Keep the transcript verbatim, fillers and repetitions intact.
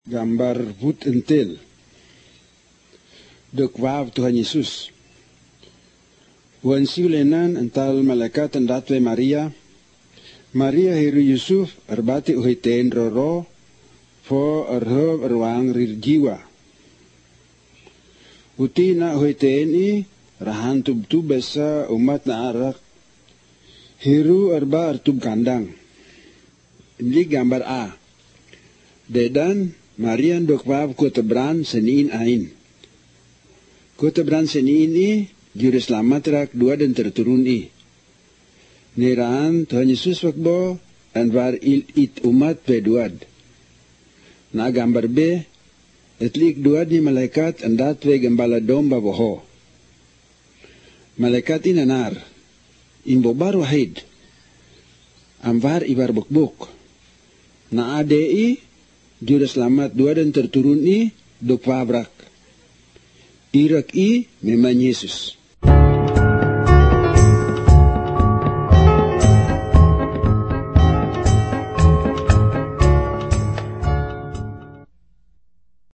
Gambar wut entil. Duk waw Tuhan Yesus. Wan siulenan ental malaikat endatwe Maria. Maria hiru Yusuf erbati uhiteen roro. Fo erhob erwang rir jiwa. Uti na uhiteen i rahan tub-tub besa umat na arak. Hiru erba ertub kandang. Ini gambar A. Dedan Marian dok waw ko tebran seniin ain. Ko tebran seniin i juru selamat rak dua dan terturun i. Niraan Tuhan Yesus wakbo anwar il it umat peduad. Na gambar B. Etlik duad ni malaikat andat we gembala domba boho. Malaikat inanar. Imbobar wahid. Amvar ibar buk-buk. Na ade i juru selamat dua dan terturun i duk wabrak. Irak i memang Yesus.